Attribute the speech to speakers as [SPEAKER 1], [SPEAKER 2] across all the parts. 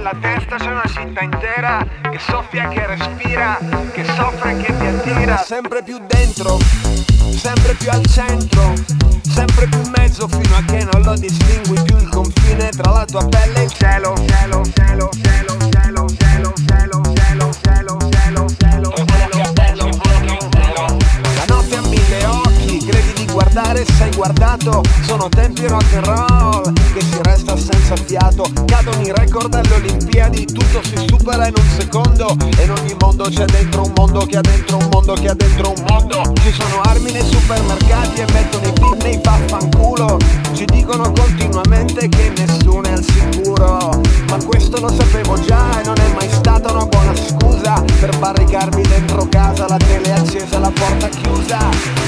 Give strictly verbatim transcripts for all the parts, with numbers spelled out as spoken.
[SPEAKER 1] nella testa c'è una città intera che soffia, che respira, che soffre, che ti attira. Sempre più dentro, sempre più al centro, sempre più in mezzo fino a che non lo distingui più il confine tra la tua pelle e il cielo. Cielo, cielo, cielo, cielo, cielo, cielo, cielo, cielo, cielo, cielo, cielo, cielo. La notte ha mille occhi, credi di guardare, sei guardato. Sono tempi rock and roll che si resta senza fiato. Cadono i record alle Olimpiadi, tutto si supera in un secondo. E in ogni mondo c'è dentro un mondo che ha dentro un mondo che ha dentro un mondo. Ci sono armi nei supermercati e mettono i pin nei vaffanculo. Ci dicono continuamente che nessuno è al sicuro, ma questo lo sapevo già e non è mai stata una buona scusa per barricarmi dentro casa, la tele accesa, la porta chiusa.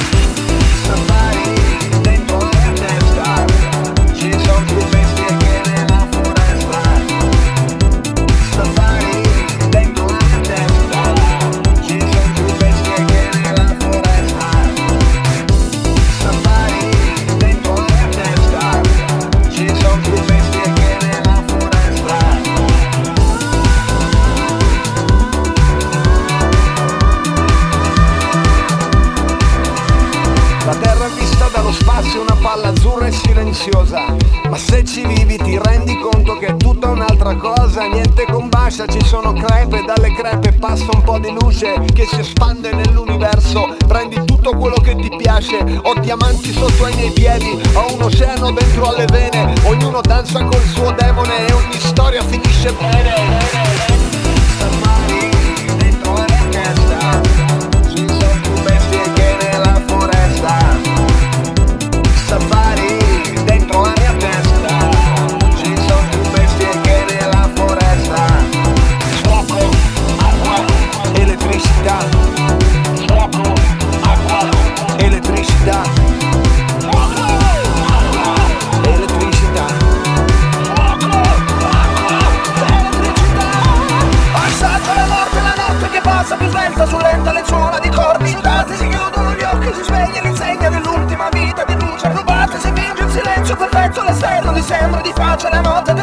[SPEAKER 1] Safari dentro la mia testa, ci sono più bestie che nella foresta. Safari dentro la mia testa, ci sono più bestie che nella foresta. Safari dentro la mia testa, ci sono più bestie che nella foresta. La terra vista dallo spazio è una palla azzurra e silenziosa, ma se ci vivi ti rendi conto che è tutta un'altra cosa. Niente combacia, ci sono crepe, dalle crepe passa un po' di luce che si espande nell'universo. Prendi tutto quello che ti piace, ho diamanti sotto ai miei piedi, ho un oceano dentro alle vene. Ognuno danza col suo demone e ogni storia finisce bene. Safari dentro la mia testa, ci sono più bestie che nella foresta. Safari dentro la mia testa, ci sono più bestie che nella foresta. Fuoco, acqua, elettricità. Fuoco, acqua, elettricità. Fuoco, acqua, elettricità. Fuoco, acqua, elettricità. Assaggio la morte, la notte che passa più svelta sul lenta le suona di corpi sudate. Si chiudono gli occhi, si sveglia l'insegna dell'ultima vita di luce. Rubate, si finge il silenzio perfetto, l'esterno di sembra di pace, la notte